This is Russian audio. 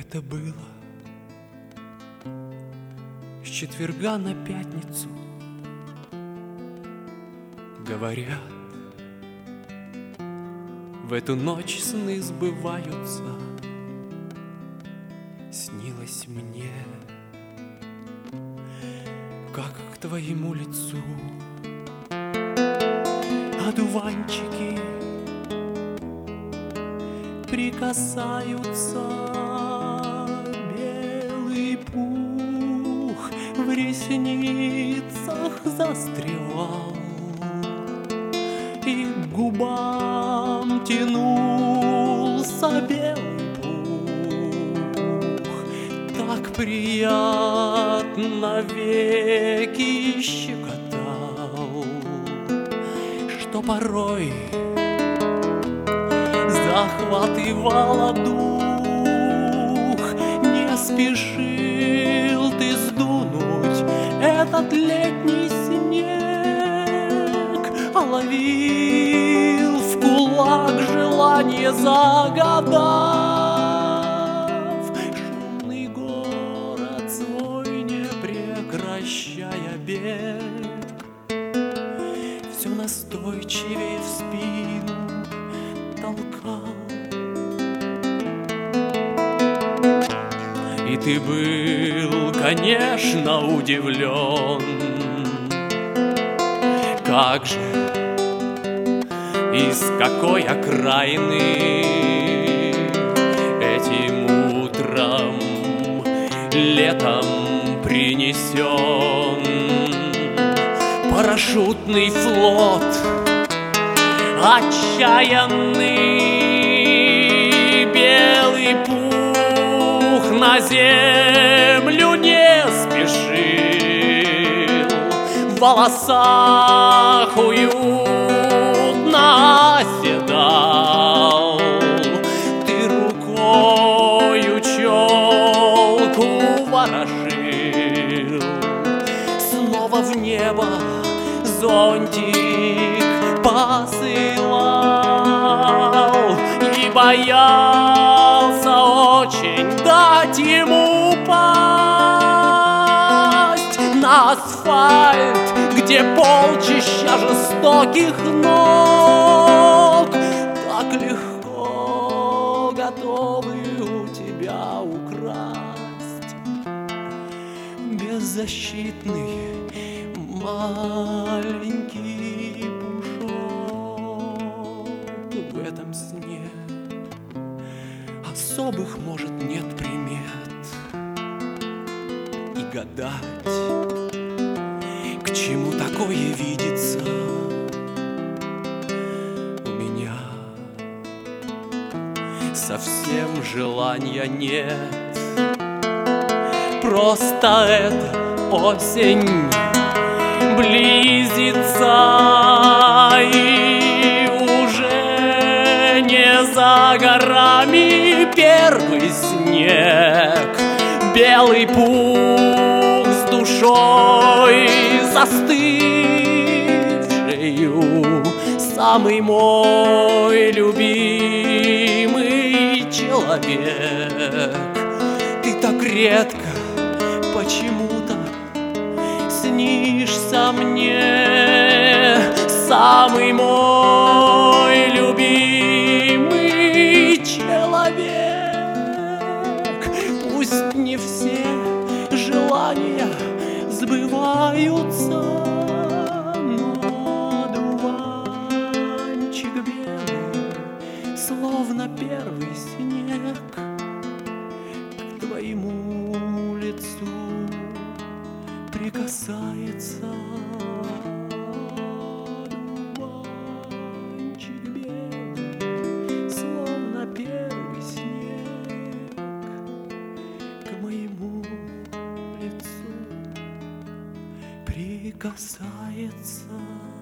Это было с четверга на пятницу. Говорят, в эту ночь сны сбываются. Снилось мне, как к твоему лицу одуванчики прикасаются. Белый пух в ресницах застревал и к губам тянулся белый пух. Так приятно веки щекотал, что порой захватывала дух. Не спешил ты сдунуть этот летний снег, а ловил в кулак желание, загадав шумный город свой, не прекращая бег. Все настойчивее в спину толкал. И ты был, конечно, удивлен. Как же, из какой окраины этим утром летом принесен парашютный флот, отчаянный белый пух на землю не спешил, в волосах уютно оседал. Ты рукою челку ворошил, снова в небо зонтик посылал и боялся очень дать ему пасть на асфальт, где полчища жестоких ног так легко готовы у тебя украсть. Беззащитный маленький пушок в этом сне. Особых, может, нет примет, и гадать, к чему такое видится, у меня совсем желания нет. Просто эта осень близится, и уже не за горами первый снег. Белый пух с душой застывшею, самый мой любимый человек. Ты так редко почему-то снишься мне, самый мой любимый человек. Пусть не все желания сбываются, но одуванчик белый, словно первый снег, к твоему лицу прикасается. Одуванчик белый, словно первый снег, к моему лицу прикасается.